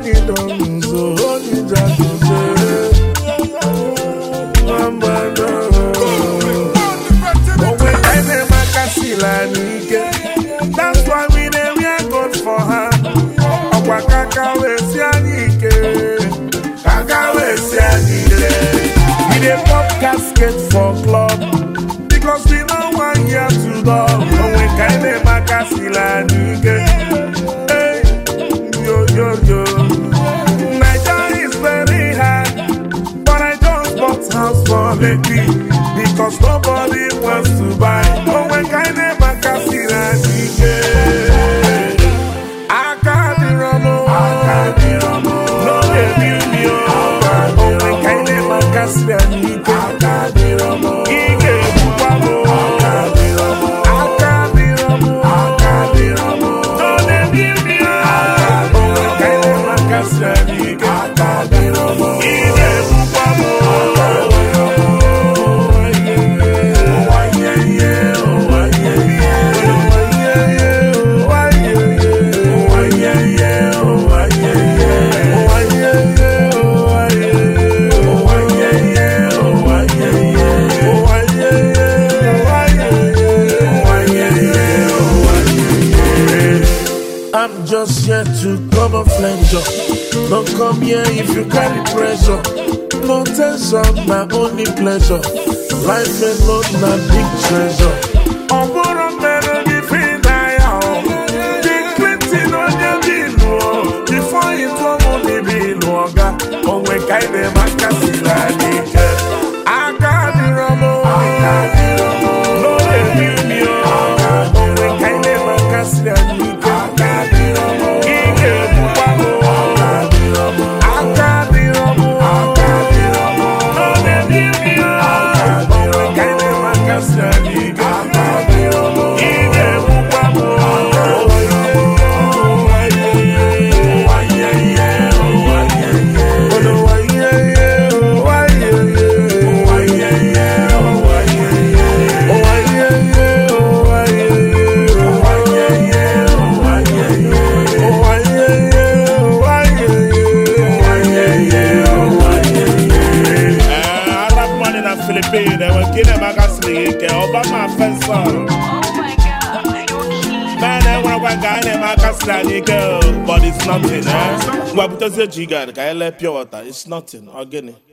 don't so only just that's why we are good for her. We dey pop casket for club because we know one year to go. We kinda makasila nige. Hey, yo yo yo. Nigeria is very hard, but I just bought house for Lekki because nobody wants to buy. We kinda makasila nige. Akabiromo, no dey build me up. We kinda makasila nige. Akabiromo, ige bukamo. Akabiromo, no dey build me up. We kinda makasila nige. Akabiromo, ige bukamo. I'm just here to cover flanger. Don't come here if you carry pressure. No tension, my only pleasure. Life alone, my big treasure. I'm gonna melody free now. Big Clinton on your bill. Before you come on the bill, oh, we kind of makasila nike. I got the ramo. No, they build me up. Oh, we kind of makasila nike. Obama fence on. Oh my God, you're cute. Man, I want to guy named Makasla girl, but it's nothing, eh? What does it you got? Pure water, it's nothing, organic.